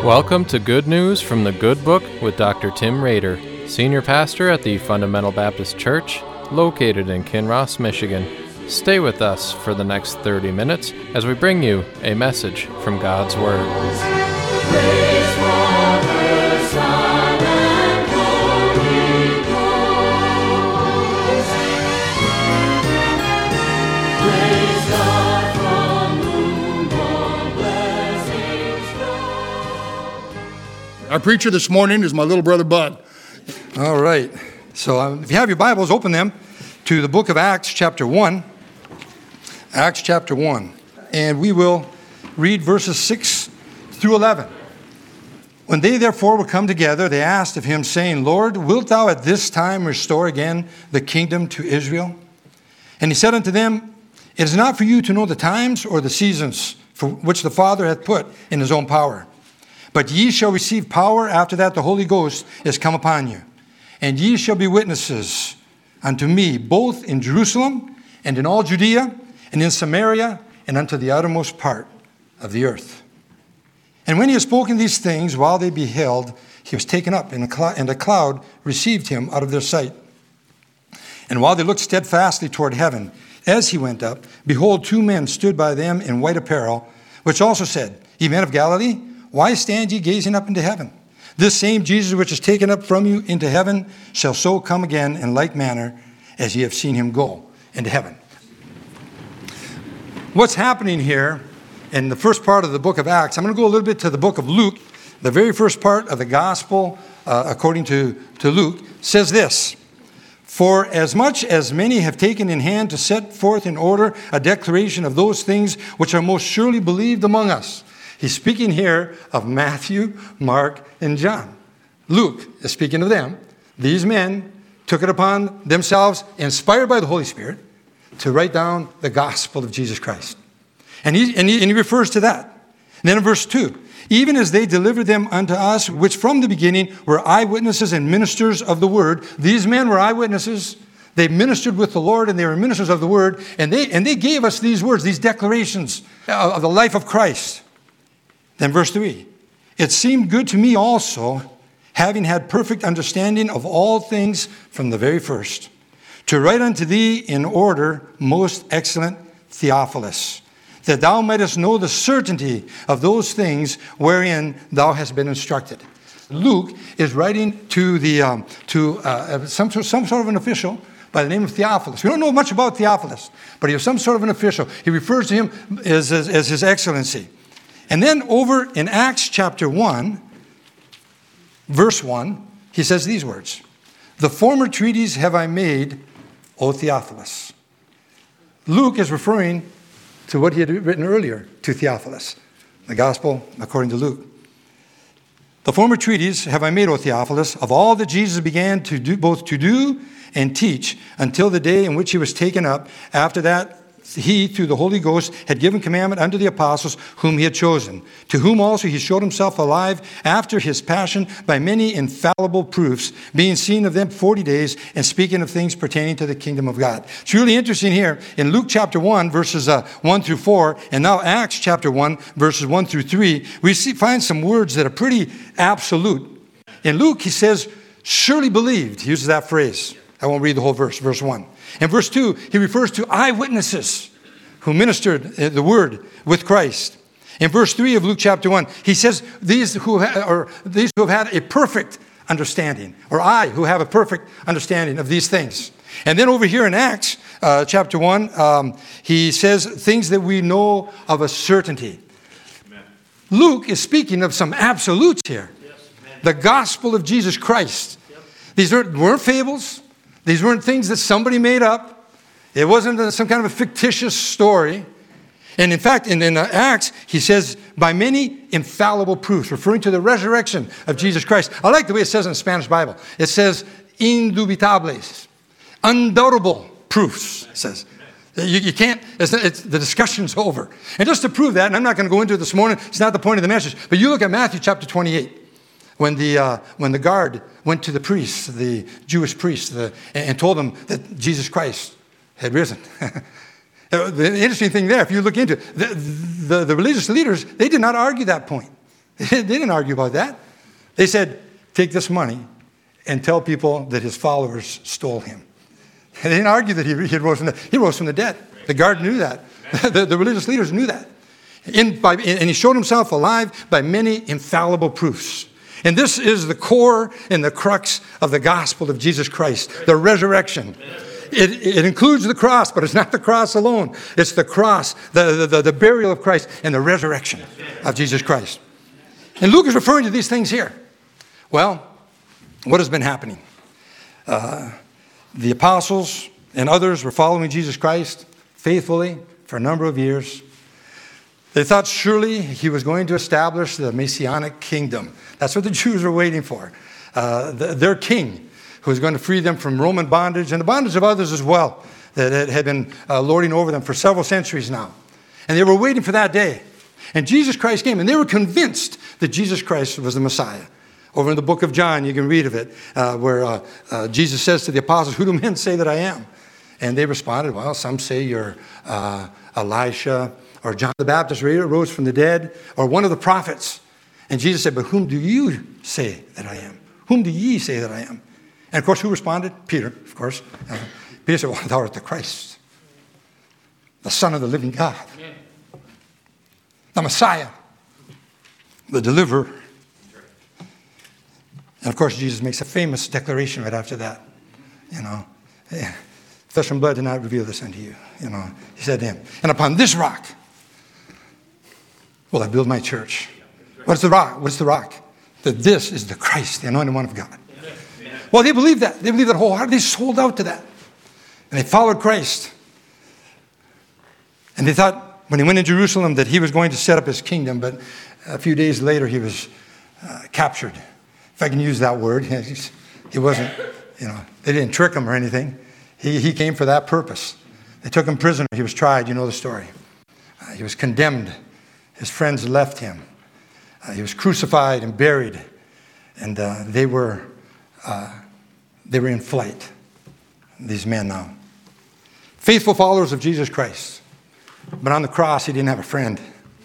Welcome to Good News from the Good Book with Dr. Tim Rader, Senior Pastor at the Fundamental Baptist Church, located in Kinross, Michigan. Stay with us for the next 30 minutes as we bring you a message from God's Word. Our preacher this morning is my little brother Bud. All right. So if you have your Bibles, open them to the book of Acts chapter 1. Acts chapter 1. And we will read verses 6 through 11. When they therefore were come together, they asked of him, saying, Lord, wilt thou at this time restore again the kingdom to Israel? And he said unto them, It is not for you to know the times or the seasons for which the Father hath put in his own power. But ye shall receive power after that the Holy Ghost is come upon you. And ye shall be witnesses unto me, both in Jerusalem and in all Judea and in Samaria and unto the uttermost part of the earth. And when he had spoken these things, while they beheld, he was taken up, and a cloud received him out of their sight. And while they looked steadfastly toward heaven, as he went up, behold, two men stood by them in white apparel, which also said, Ye men of Galilee, why stand ye gazing up into heaven? This same Jesus which is taken up from you into heaven shall so come again in like manner as ye have seen him go into heaven. What's happening here in the first part of the book of Acts, I'm going to go a little bit to the book of Luke. The very first part of the gospel, according to Luke, says this. For as much as many have taken in hand to set forth in order a declaration of those things which are most surely believed among us. He's speaking here of Matthew, Mark, and John. Luke is speaking of them. These men took it upon themselves, inspired by the Holy Spirit, to write down the gospel of Jesus Christ. And he refers to that. And then in verse 2, even as they delivered them unto us, which from the beginning were eyewitnesses and ministers of the word. These men were eyewitnesses. They ministered with the Lord, and they were ministers of the word. And they gave us these words, these declarations of the life of Christ. Then verse 3, It seemed good to me also, having had perfect understanding of all things from the very first, to write unto thee in order, most excellent Theophilus, that thou mightest know the certainty of those things wherein thou hast been instructed. Luke is writing to some sort of an official by the name of Theophilus. We don't know much about Theophilus, but he was some sort of an official. He refers to him as his excellency. And then over in Acts chapter 1, verse 1, he says these words, The former treaties have I made, O Theophilus. Luke is referring to what he had written earlier to Theophilus, the gospel according to Luke. The former treaties have I made, O Theophilus, of all that Jesus began to do, both to do and teach, until the day in which he was taken up. After that, he, through the Holy Ghost, had given commandment unto the apostles whom he had chosen, to whom also he showed himself alive after his passion by many infallible proofs, being seen of them 40 days, and speaking of things pertaining to the kingdom of God. It's really interesting here in Luke chapter 1, verses 1 through 4, and now Acts chapter 1, verses 1 through 3, we find some words that are pretty absolute. In Luke, he says, surely believed. He uses that phrase. I won't read the whole verse, verse 1. In verse 2, he refers to eyewitnesses who ministered the word with Christ. In verse 3 of Luke chapter 1, he says, these who have had a perfect understanding, or I who have a perfect understanding of these things. And then over here in Acts chapter 1, he says things that we know of a certainty. Amen. Luke is speaking of some absolutes here. Yes, the gospel of Jesus Christ. Yep. These weren't fables. These weren't things that somebody made up. It wasn't some kind of a fictitious story. And in fact, in Acts, he says, by many infallible proofs, referring to the resurrection of Jesus Christ. I like the way it says in the Spanish Bible. It says, indubitables, undoubtable proofs, it says. You can't, the discussion's over. And just to prove that, and I'm not going to go into it this morning, it's not the point of the message, but you look at Matthew chapter 28. When the guard went to the priests, the Jewish priests, and told them that Jesus Christ had risen. The interesting thing there, if you look into it, the religious leaders, they did not argue that point. They didn't argue about that. They said, take this money and tell people that his followers stole him. They didn't argue that he rose from the dead. The guard knew that. The religious leaders knew that. And he showed himself alive by many infallible proofs. And this is the core and the crux of the gospel of Jesus Christ, the resurrection. It includes the cross, but it's not the cross alone. It's the cross, the burial of Christ, and the resurrection of Jesus Christ. And Luke is referring to these things here. Well, what has been happening? The apostles and others were following Jesus Christ faithfully for a number of years. They thought surely he was going to establish the Messianic kingdom. That's what the Jews were waiting for. Their king, who was going to free them from Roman bondage and the bondage of others as well that had been lording over them for several centuries now. And they were waiting for that day. And Jesus Christ came, and they were convinced that Jesus Christ was the Messiah. Over in the book of John, you can read of it, where Jesus says to the apostles, who do men say that I am? And they responded, well, some say you're Elisha, or John the Baptist rose from the dead, or one of the prophets. And Jesus said, but whom do you say that I am? Whom do ye say that I am? And of course, who responded? Peter, of course. Peter said, well, thou art the Christ, the Son of the living God, the Messiah, the deliverer. And of course, Jesus makes a famous declaration right after that. Flesh and blood did not reveal this unto you. He said to him, and upon this rock will I build my church. What's the rock? What's the rock? That this is the Christ, the anointed one of God. Well, they believed that. They believed that wholeheartedly. They sold out to that. And they followed Christ. And they thought when he went to Jerusalem that he was going to set up his kingdom, but a few days later he was captured. If I can use that word. He wasn't, they didn't trick him or anything. He came for that purpose. They took him prisoner. He was tried. You know the story. He was condemned. His friends left him. He was crucified and buried. And they were in flight. These men now. Faithful followers of Jesus Christ. But on the cross, he didn't have a friend.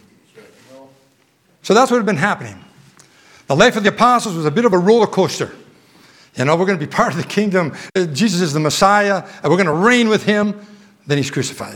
So that's what had been happening. The life of the apostles was a bit of a roller coaster. We're going to be part of the kingdom. Jesus is the Messiah. And we're going to reign with him. Then he's crucified.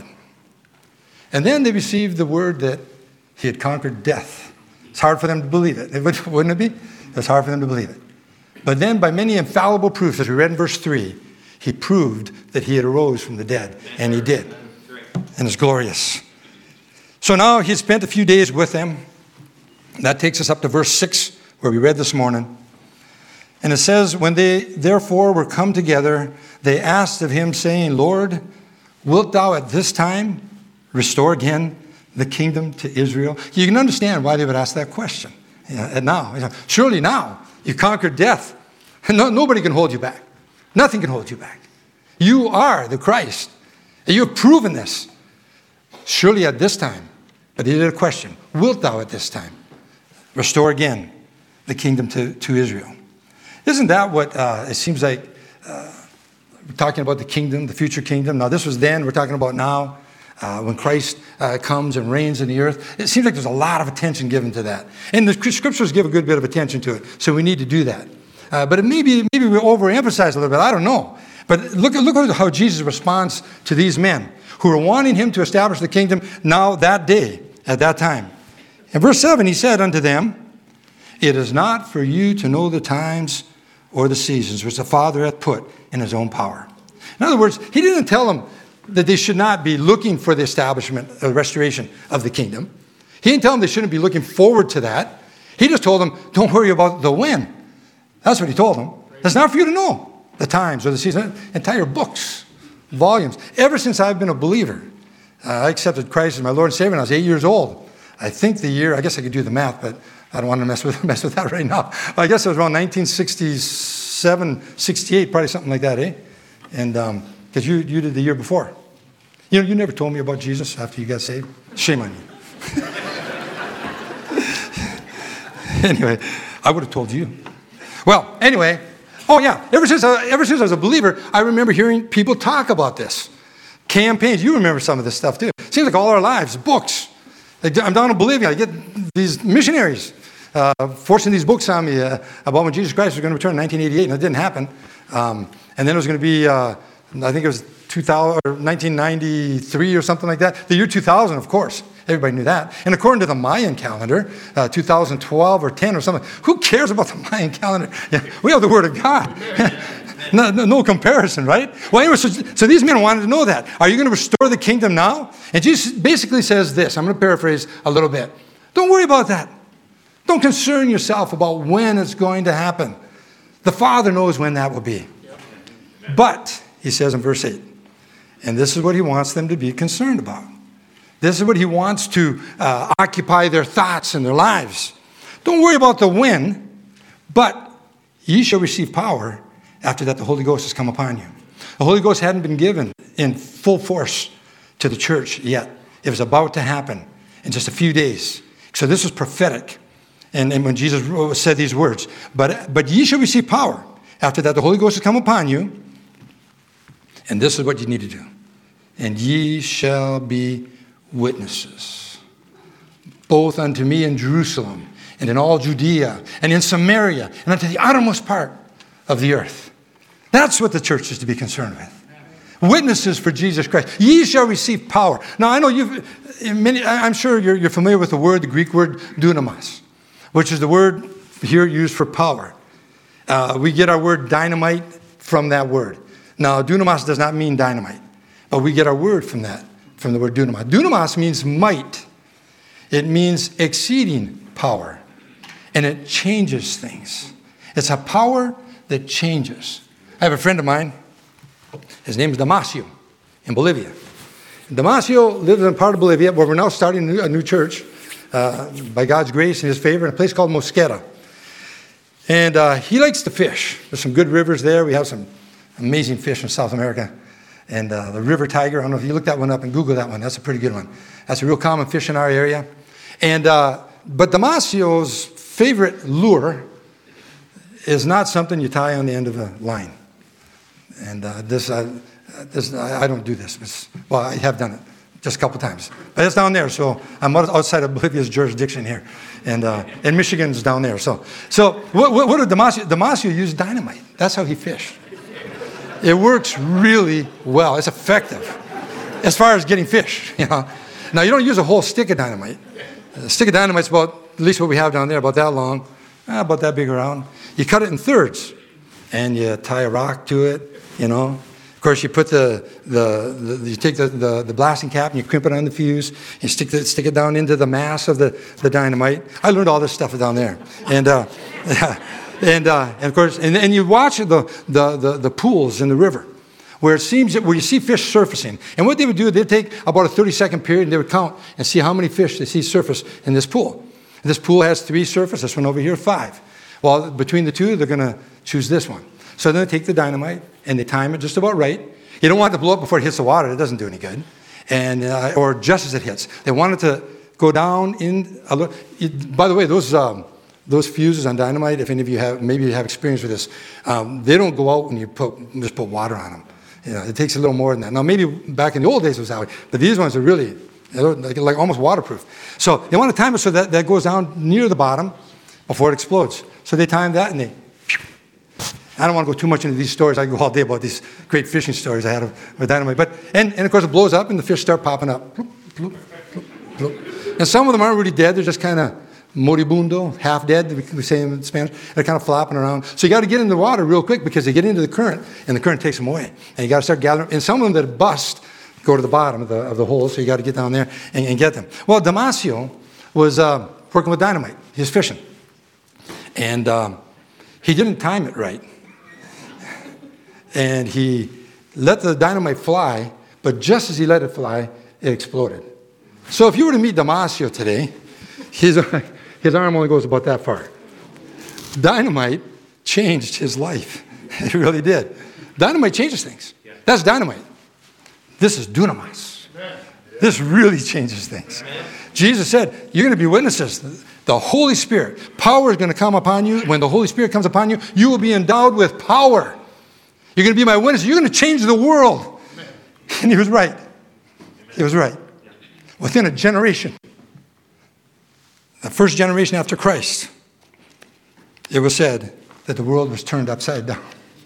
And then they received the word that he had conquered death. It's hard for them to believe it. Wouldn't it be? It's hard for them to believe it. But then by many infallible proofs, as we read in verse 3, he proved that he had arose from the dead. And he did. And it's glorious. So now he had spent a few days with them. That takes us up to verse 6, where we read this morning. And it says, when they therefore were come together, they asked of him, saying, Lord, wilt thou at this time restore again the kingdom to Israel? You can understand why they would ask that question. And now, surely now, you conquered death. Nobody can hold you back. Nothing can hold you back. You are the Christ. And you have proven this. Surely at this time, but he did a question, wilt thou at this time restore again the kingdom to Israel? Isn't that what it seems like we're talking about the kingdom, the future kingdom? Now, this was then. We're talking about now when Christ comes and reigns in the earth. It seems like there's a lot of attention given to that. And the scriptures give a good bit of attention to it. So we need to do that. But maybe we overemphasize a little bit. I don't know. But look at how Jesus responds to these men who are wanting him to establish the kingdom now that day, at that time. In verse 7, he said unto them, it is not for you to know the times or the seasons which the Father hath put in his own power. In other words, he didn't tell them that they should not be looking for the establishment, the restoration of the kingdom. He didn't tell them they shouldn't be looking forward to that. He just told them, don't worry about the when. That's what he told them. It's not for you to know the times or the seasons. Entire books, volumes. Ever since I've been a believer, I accepted Christ as my Lord and Savior when I was 8 years old. I think the year, I guess I could do the math, but I don't want to mess with that right now. I guess it was around 1967, 68, probably something like that, eh? And because you did the year before. You never told me about Jesus after you got saved. Shame on you. Anyway, I would have told you. Well, anyway, oh yeah, ever since I was a believer, I remember hearing people talk about this. Campaigns, you remember some of this stuff too. Seems like all our lives, books. I'm down in Bolivia, I get these missionaries forcing these books on me about when Jesus Christ was going to return in 1988, and it didn't happen. And then it was going to be, I think it was 2000 or 1993 or something like that. The year 2000, of course. Everybody knew that. And according to the Mayan calendar, 2012 or 10 or something, who cares about the Mayan calendar? Yeah, we have the Word of God. No comparison, right? Well, anyway, so these men wanted to know that. Are you going to restore the kingdom now? And Jesus basically says this. I'm going to paraphrase a little bit. Don't worry about that. Don't concern yourself about when it's going to happen. The Father knows when that will be. But, he says in verse 8, and this is what he wants them to be concerned about. This is what he wants to occupy their thoughts and their lives. Don't worry about the when, but ye shall receive power after that the Holy Ghost has come upon you. The Holy Ghost hadn't been given in full force to the church yet. It was about to happen in just a few days. So this was prophetic. And when Jesus said these words, but ye shall receive power after that the Holy Ghost has come upon you. And this is what you need to do. And ye shall be witnesses, both unto me in Jerusalem, and in all Judea, and in Samaria, and unto the uttermost part of the earth. That's what the church is to be concerned with. Witnesses for Jesus Christ. Ye shall receive power. Now, I know I'm sure you're familiar with the Greek word dunamis, which is the word here used for power. We get our word dynamite from that word. Now, dunamis does not mean dynamite, but we get our word from that, from the word dunamis. Dunamis means might. It means exceeding power, and it changes things. It's a power that changes. I have a friend of mine. His name is Damasio in Bolivia. Damasio lives in a part of Bolivia where we're now starting a new church by God's grace and his favor in a place called Mosquera. And he likes to fish. There's some good rivers there. We have some amazing fish in South America. And the river tiger, I don't know if you look that one up and Google that one. That's a pretty good one. That's a real common fish in our area. And but Damasio's favorite lure is not something you tie on the end of a line. And I don't do this. Well, I have done it just a couple times. But it's down there, so I'm outside of Bolivia's jurisdiction here. And Michigan's down there. So what did Damasio use? Dynamite. That's how he fished. It works really well. It's effective as far as getting fish. You know. Now, you don't use a whole stick of dynamite. A stick of dynamite's about, at least what we have down there, about that long, about that big around. You cut it in thirds, and you tie a rock to it, you know. Of course, you put you take the blasting cap and you crimp it on the fuse. You stick it down into the mass of the dynamite. I learned all this stuff down there, and of course, and you watch the pools in the river, where you see fish surfacing. And what they would do, they'd take about a 30-second period and they would count and see how many fish they see surface in this pool. And this pool has 3 surfaces. This one over here, 5. Well, between the two, they're going to choose this one. So then they take the dynamite and they time it just about right. You don't want it to blow up before it hits the water. It doesn't do any good. And or just as it hits. They want it to go down in a little. By the way, those fuses on dynamite, if any of you have experience with this, they don't go out when you just put water on them. You know, it takes a little more than that. Now, maybe back in the old days it was that way, but these ones are really like almost waterproof. So they want to time it so that goes down near the bottom before it explodes. So they time that and I don't want to go too much into these stories. I can go all day about these great fishing stories I had with dynamite. But and of course it blows up and the fish start popping up. Bloop, bloop, bloop, bloop. And some of them aren't really dead. They're just kind of moribundo, half dead, we say in Spanish. They're kind of flopping around. So you got to get in the water real quick because they get into the current and the current takes them away. And you got to start gathering. And some of them that bust go to the bottom of the hole. So you got to get down there and get them. Well, Damasio was working with dynamite. He was fishing. And he didn't time it right. And he let the dynamite fly, but just as he let it fly, it exploded. So if you were to meet Damasio today, his arm only goes about that far. Dynamite changed his life. It really did. Dynamite changes things. That's dynamite. This is dunamis. This really changes things. Jesus said, you're going to be witnesses. The Holy Spirit, power is going to come upon you. When the Holy Spirit comes upon you, you will be endowed with power. You're going to be my witness. You're going to change the world. And he was right. He was right. Within a generation, the first generation after Christ, it was said that the world was turned upside down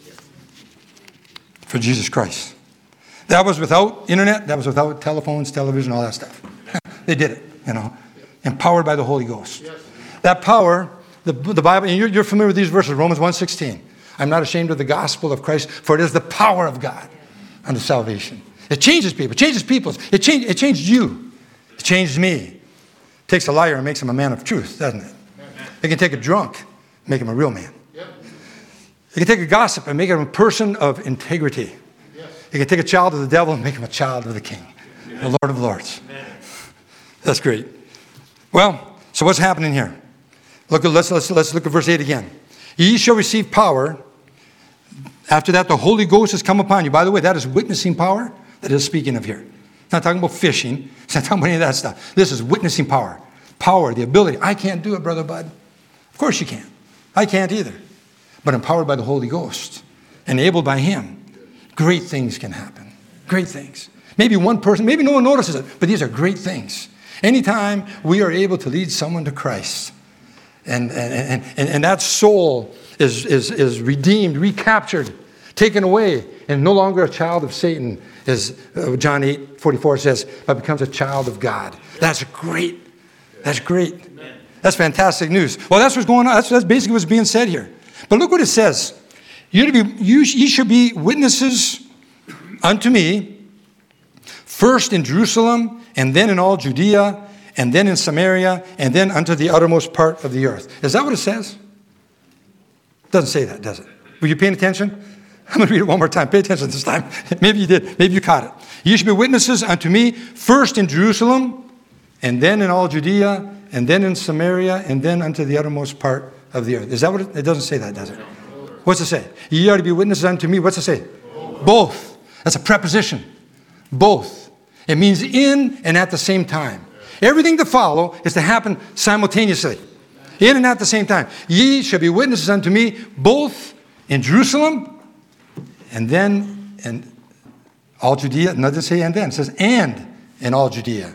for Jesus Christ. That was without internet. That was without telephones, television, all that stuff. They did it, empowered by the Holy Ghost. That power, the Bible, and you're familiar with these verses, Romans 1:16. I'm not ashamed of the gospel of Christ, for it is the power of God unto salvation. It changes people. It changes peoples. It changed you. It changed me. It takes a liar and makes him a man of truth, doesn't it? It can take a drunk and make him a real man. It can take a gossip and make him a person of integrity. It can take a child of the devil and make him a child of the King, the Lord of Lords. That's great. Well, so what's happening here? Let's look at verse 8 again. Ye shall receive power. After that, the Holy Ghost has come upon you. By the way, that is witnessing power that is speaking of here. It's not talking about fishing. It's not talking about any of that stuff. This is witnessing power. Power, the ability. I can't do it, Brother Bud. Of course you can't. I can't either. But empowered by the Holy Ghost, enabled by Him, great things can happen. Great things. Maybe one person, maybe no one notices it, but these are great things. Anytime we are able to lead someone to Christ, and that soul is redeemed, recaptured, taken away, and no longer a child of Satan, as John 8:44 says, but becomes a child of God. That's great. That's great. That's fantastic news. Well, that's what's going on. That's basically what's being said here. But look what it says. Ye shall be witnesses unto me, first in Jerusalem, and then in all Judea, and then in Samaria, and then unto the uttermost part of the earth. Is that what it says? It doesn't say that, does it? Were you paying attention? I'm going to read it one more time. Pay attention this time. Maybe you did. Maybe you caught it. Ye shall be witnesses unto me, first in Jerusalem, and then in all Judea, and then in Samaria, and then unto the uttermost part of the earth. Is that what it doesn't say that, does it? What's it say? Ye are to be witnesses unto me. What's it say? Both. That's a preposition. Both. It means in and at the same time. Everything to follow is to happen simultaneously. In and at the same time. Ye shall be witnesses unto me both in Jerusalem and then in all Judea. It doesn't say and then. It says and in all Judea.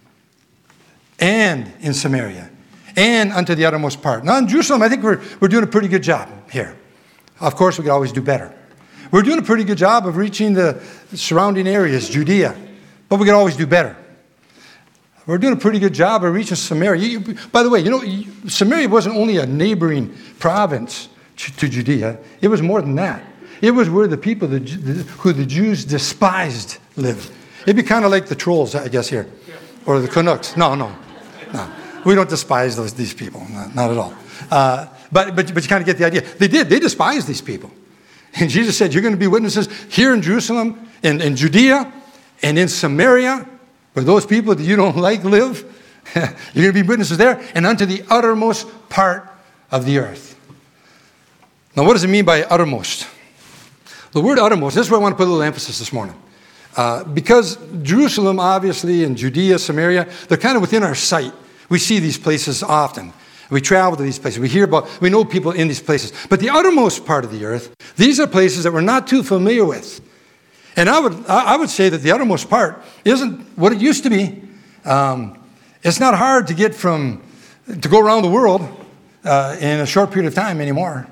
And in Samaria. And unto the uttermost part. Now in Jerusalem, I think we're doing a pretty good job here. Of course, we could always do better. We're doing a pretty good job of reaching the surrounding areas, Judea. But we could always do better. We're doing a pretty good job of reaching Samaria. By the way, Samaria wasn't only a neighboring province to Judea. It was more than that. It was where the people who the Jews despised lived. It'd be kind of like the trolls, I guess, here. Or the Canucks. No. We don't despise these people. Not at all. But you kind of get the idea. They did. They despised these people. And Jesus said, you're going to be witnesses here in Jerusalem, in Judea, and in Samaria, where those people that you don't like live. You're going to be witnesses there, and unto the uttermost part of the earth. Now, what does it mean by uttermost? The word uttermost, this is where I want to put a little emphasis this morning. Because Jerusalem, obviously, and Judea, Samaria, they're kind of within our sight. We see these places often. We travel to these places. We know people in these places. But the uttermost part of the earth, these are places that we're not too familiar with. And I would say that the uttermost part isn't what it used to be. It's not hard to go around the world in a short period of time anymore.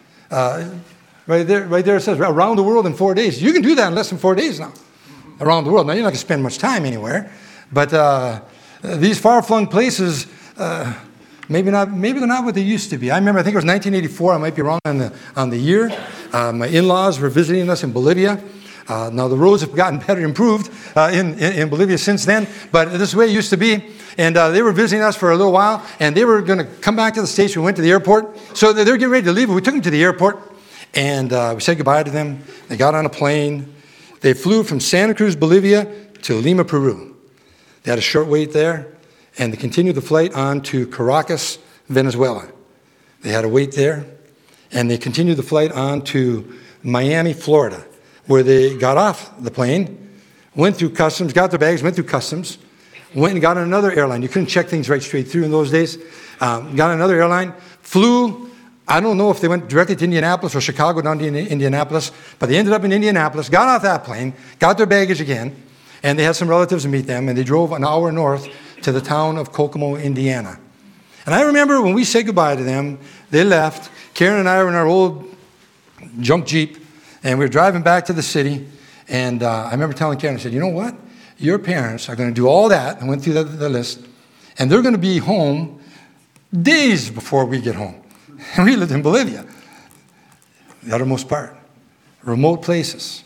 Right there it says around the world in 4 days. You can do that in less than 4 days now. Around the world. Now, you're not going to spend much time anywhere. But these far-flung places, maybe they're not what they used to be. I think it was 1984. I might be wrong on the year. My in-laws were visiting us in Bolivia. Now, the roads have gotten better, improved in Bolivia since then. But this is the way it used to be. And they were visiting us for a little while. And they were going to come back to the States. We went to the airport. So they were getting ready to leave. We took them to the airport. And we said goodbye to them. They got on a plane. They flew from Santa Cruz, Bolivia to Lima, Peru. They had a short wait there. And they continued the flight on to Caracas, Venezuela. They had a wait there. And they continued the flight on to Miami, Florida, where they got off the plane, went through customs, got their bags, went through customs, went and got on another airline. You couldn't check things right straight through in those days. Got on another airline, flew. I don't know if they went directly to Indianapolis or Chicago down to Indianapolis, but they ended up in Indianapolis, got off that plane, got their baggage again, and they had some relatives meet them, and they drove an hour north to the town of Kokomo, Indiana. And I remember when we said goodbye to them, they left, Karen and I were in our old junk Jeep, and we were driving back to the city. And I remember telling Karen, I said, you know what? Your parents are going to do all that. I went through the list. And they're going to be home days before we get home. And we lived in Bolivia, the uttermost part, remote places.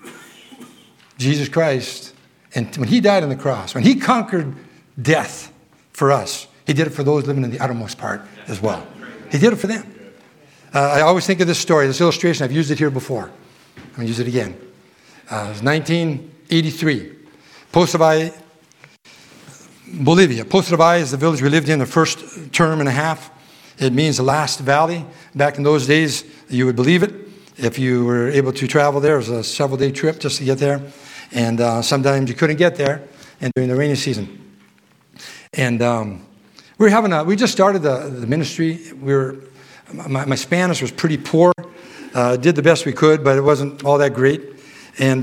Jesus Christ, and when he died on the cross, when he conquered death for us, he did it for those living in the uttermost part as well. He did it for them. I always think of this story, this illustration. I've used it here before. I'm going to use it again. It was 1983. Pozo de Valle, Bolivia. Pozo de Valle is the village we lived in the first term and a half. It means the last valley. Back in those days, you would believe it. If you were able to travel there, it was a several-day trip just to get there. And sometimes you couldn't get there and during the rainy season. And we just started the ministry. My Spanish was pretty poor. Did the best we could, but it wasn't all that great. And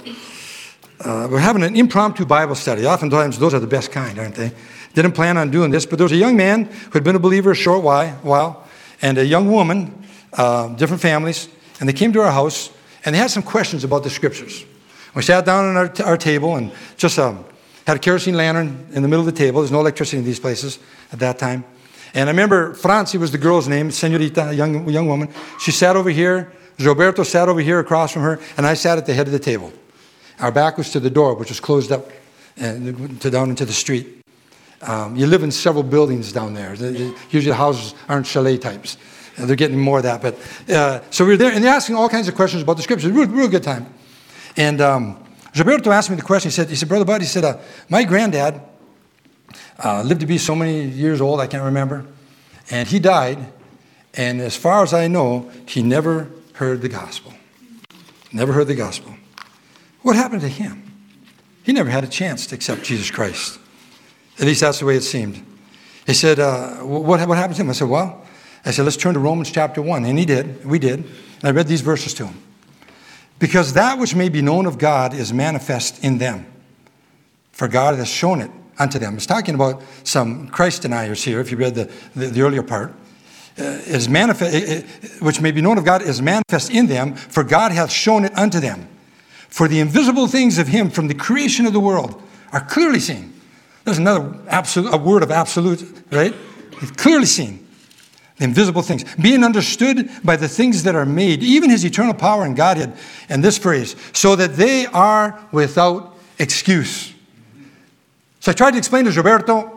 we're having an impromptu Bible study. Oftentimes, those are the best kind, aren't they? Didn't plan on doing this, but there was a young man who had been a believer a short while, and a young woman, different families, and they came to our house, and they had some questions about the Scriptures. We sat down at our table and just had a kerosene lantern in the middle of the table. There's no electricity in these places at that time. And I remember Francie was the girl's name, Senorita, a young woman. She sat over here. Roberto sat over here across from her, and I sat at the head of the table. Our back was to the door, which was closed up down into the street. You live in several buildings down there. Usually the houses aren't chalet types. They're getting more of that. But so we were there, and they're asking all kinds of questions about the Scriptures. Real good time. And Roberto asked me the question. He said, Brother Bud, he said, my granddad lived to be so many years old, I can't remember. And he died. And as far as I know, he never heard the gospel. Never heard the gospel. What happened to him? He never had a chance to accept Jesus Christ. At least that's the way it seemed. He said, what happened to him? I said, let's turn to Romans chapter 1. And he did. We did. And I read these verses to him. Because that which may be known of God is manifest in them. For God has shown it unto them. It's talking about some Christ deniers here, if you read the earlier part. Is manifest, which may be known of God is manifest in them, for God hath shown it unto them. For the invisible things of him from the creation of the world are clearly seen. There's a word of absolute, right? It's clearly seen. The invisible things, being understood by the things that are made, even his eternal power and Godhead, and this phrase, so that they are without excuse. So I tried to explain to Roberto,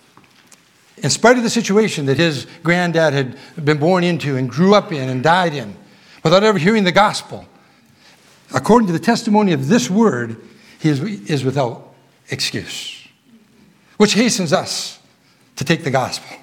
in spite of the situation that his granddad had been born into and grew up in and died in, without ever hearing the gospel, according to the testimony of this word, he is without excuse. Which hastens us to take the gospel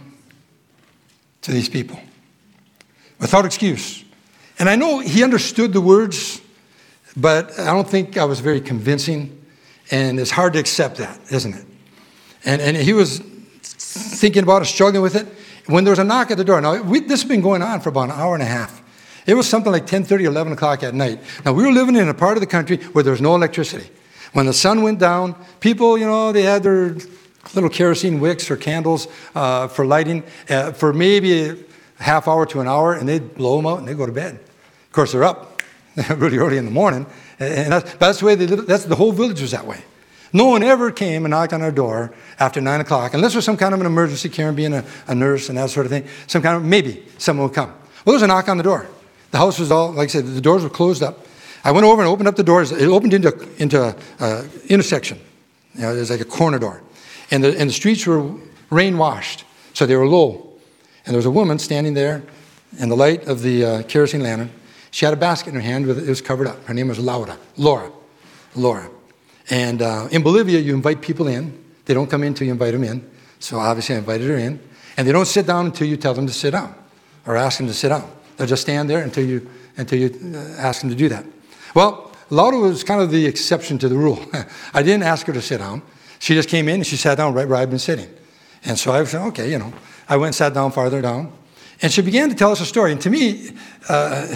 to these people. Without excuse. And I know he understood the words, but I don't think I was very convincing. And it's hard to accept that, isn't it? And he was thinking about it, struggling with it, when there was a knock at the door. Now, this has been going on for about an hour and a half. It was something like 10:30, 11 o'clock at night. Now, we were living in a part of the country where there was no electricity. When the sun went down, people, they had their little kerosene wicks or candles for lighting for maybe a half hour to an hour, and they'd blow them out and they'd go to bed. Of course, they're up really early in the morning. And that's the way they lived. The whole village was that way. No one ever came and knocked on our door after 9 o'clock, unless there was some kind of an emergency, Karen being a nurse and that sort of thing. Maybe someone would come. Well, there was a knock on the door. The house was all, like I said, the doors were closed up. I went over and opened up the doors. It opened into an intersection. It was like a corner door. And the streets were rain-washed, so they were low. And there was a woman standing there in the light of the kerosene lantern. She had a basket in her hand. It was covered up. Her name was Laura. And in Bolivia, you invite people in. They don't come in until you invite them in. So obviously I invited her in. And they don't sit down until you tell them to sit down or ask them to sit down. They'll just stand there until you ask them to do that. Well, Laura was kind of the exception to the rule. I didn't ask her to sit down. She just came in and she sat down right where I'd been sitting. And so I said, okay, I went and sat down farther down. And she began to tell us a story. And to me,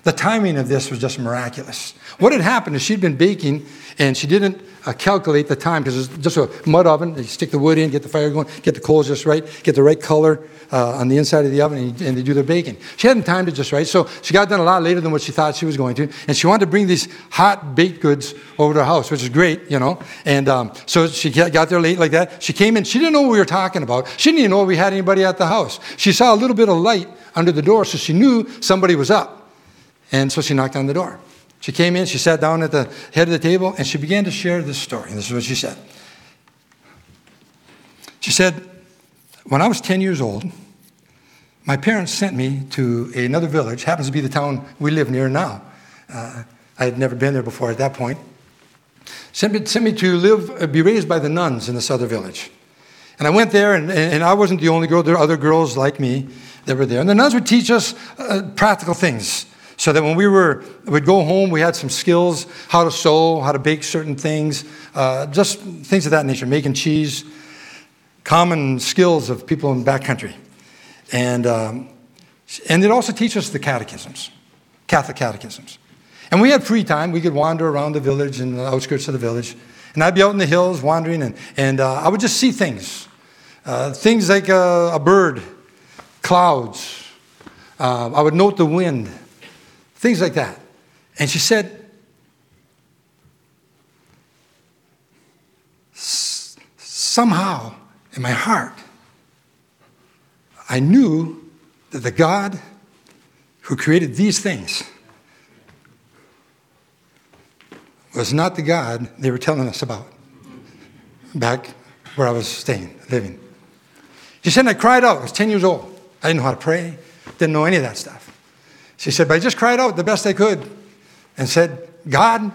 The timing of this was just miraculous. What had happened is she'd been baking, and she didn't calculate the time, because it's just a mud oven. You stick the wood in, get the fire going, get the coals just right, get the right color on the inside of the oven, and they do their baking. She hadn't timed it just right, so she got done a lot later than what she thought she was going to, and she wanted to bring these hot baked goods over to her house, which is great, you know. And so she got there late like that. She came in. She didn't know what we were talking about. She didn't even know we had anybody at the house. She saw a little bit of light under the door, so she knew somebody was up. And so she knocked on the door. She came in, she sat down at the head of the table, and she began to share this story. And this is what she said. She said, when I was 10 years old, my parents sent me to another village, happens to be the town we live near now. I had never been there before at that point. Sent me to be raised by the nuns in this other village. And I went there, and I wasn't the only girl. There were other girls like me that were there. And the nuns would teach us practical things, so that when we'd go home, we had some skills, how to sew, how to bake certain things, just things of that nature, making cheese, common skills of people in the backcountry. And they'd also teach us the catechisms, Catholic catechisms. And we had free time. We could wander around the village and the outskirts of the village. And I'd be out in the hills wandering, and I would just see things. Things like a bird, clouds. I would note the wind. Things like that. And she said, somehow in my heart, I knew that the God who created these things was not the God they were telling us about back where I was living. She said, and I cried out. I was 10 years old. I didn't know how to pray, didn't know any of that stuff. She said, but I just cried out the best I could and said, God,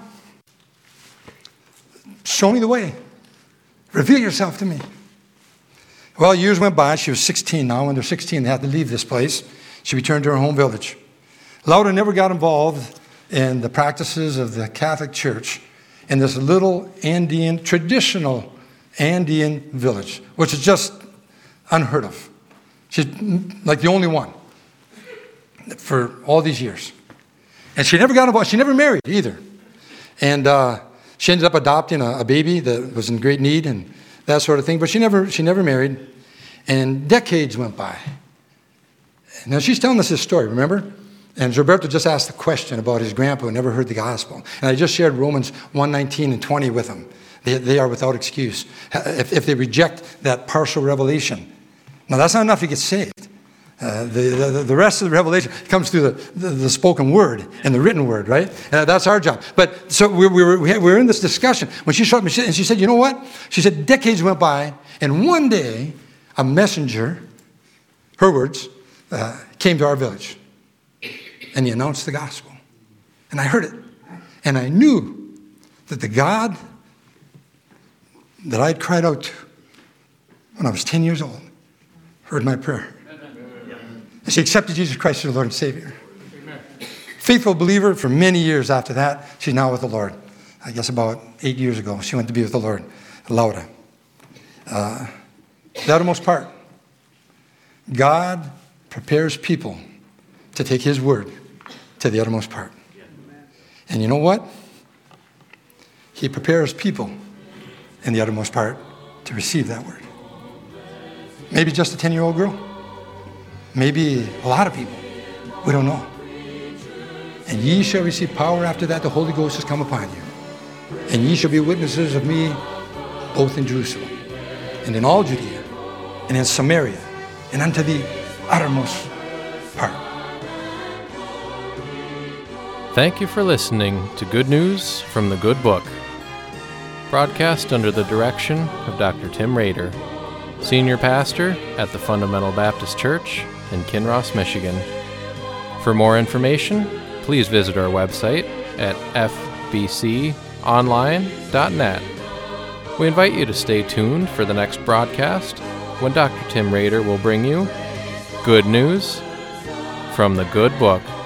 show me the way. Reveal yourself to me. Well, years went by. She was 16 now. When they're 16, they had to leave this place. She returned to her home village. Laura never got involved in the practices of the Catholic Church in this little traditional Andean village, which is just unheard of. She's like the only one for all these years. And she never got involved. She never married either. And she ended up adopting a baby that was in great need and that sort of thing. But she never married. And decades went by. Now she's telling us this story, remember? And Roberto just asked the question about his grandpa who never heard the gospel. And I just shared Romans 1:19 and 20 with him. They are without excuse if they reject that partial revelation. Now that's not enough to get saved. The rest of the revelation comes through the spoken word and the written word, right? That's our job. But so we were in this discussion when she showed me, and she said, you know what? She said, decades went by, and one day a messenger, her words, came to our village, and he announced the gospel. And I heard it, and I knew that the God that I had cried out to when I was 10 years old heard my prayer. She accepted Jesus Christ as her Lord and Savior. Amen. Faithful believer for many years after that. She's now with the Lord. I guess about 8 years ago, she went to be with the Lord, Laura. The uttermost part. God prepares people to take His word to the uttermost part. And you know what? He prepares people in the uttermost part to receive that word. Maybe just a 10-year-old girl. Maybe a lot of people. We don't know. And ye shall receive power after that the Holy Ghost has come upon you. And ye shall be witnesses of me both in Jerusalem and in all Judea and in Samaria and unto the uttermost part. Thank you for listening to Good News from the Good Book, broadcast under the direction of Dr. Tim Rader, Senior Pastor at the Fundamental Baptist Church in Kinross, Michigan. For more information, please visit our website at fbconline.net. We invite you to stay tuned for the next broadcast when Dr. Tim Rader will bring you Good News from the Good Book.